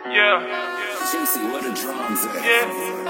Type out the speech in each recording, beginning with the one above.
Yeah. Juicy, where the drums at? Yeah.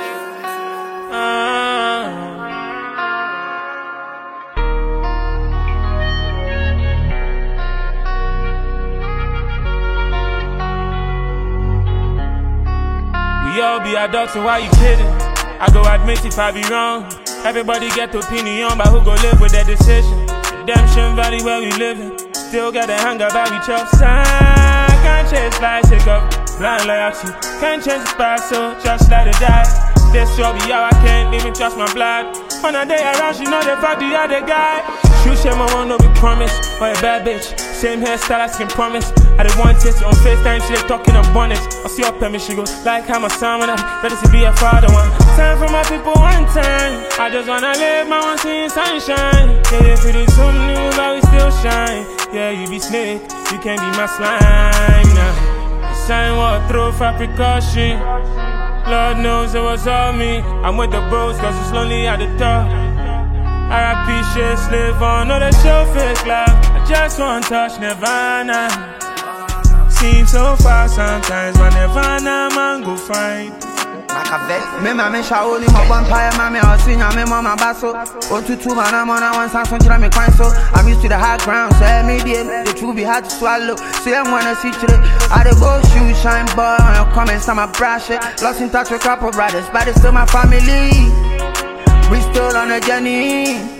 We all be adults, so why you kidding? I go admit if I be wrong. Everybody get opinion about who go live with their decision. Redemption Valley where we living. Still got the hang about we chop sign. Can't chase lies, take up blind loyalty. Can't change the past, so just let it die. This will be how I can't even trust my blood. On a day around, she know they fuck the other guy. Shoot shame, I want no be promise. Or a bad bitch, same hairstyle, I can promise. I didn't want it on FaceTime, she they talking on bonnets. I see her permit, she go like I'm a son when I'm ready to be a father one. Time for my people one time. I just wanna live my one seeing sunshine. Yeah, if it is something new, but we still shine. Yeah, you be snake, you can't be my slime now. The sign what throw for precaution. Lord knows it was all me. I'm with the bros cause it's lonely at the top. R.I.P. shit, slave on, no they show fake love. I just want touch Nirvana. Seems so far sometimes, but Nirvana man go find. Me mama shaoli mo vampire mama osinya me mama baso otutu mana mona one sanson try me kwan so I'm used to the high ground say medium the truth be hard to swallow say I wanna see today I dey go shoot shine boy on your comments I'm a brush it lost in touch with couple brothers but it's still my family we still on a journey.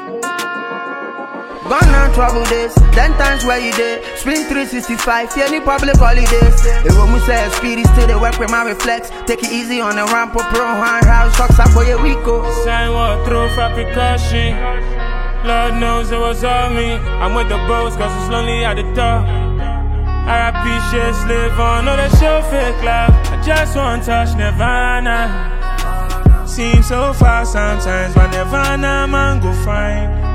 Gone on trouble days, then times where you did. Spring 365, any public holidays. It will say speedy still they work with my reflex. Take it easy on the ramp up, pro hand house, shocks up for your Rico. Sign what through for precaution. Lord knows it was all me. I'm with the bros cause it's lonely at the top. R.I.P. shit, slave on, no they show fake love. I just want touch Nirvana. Seems so far sometimes, but Nirvana man go find.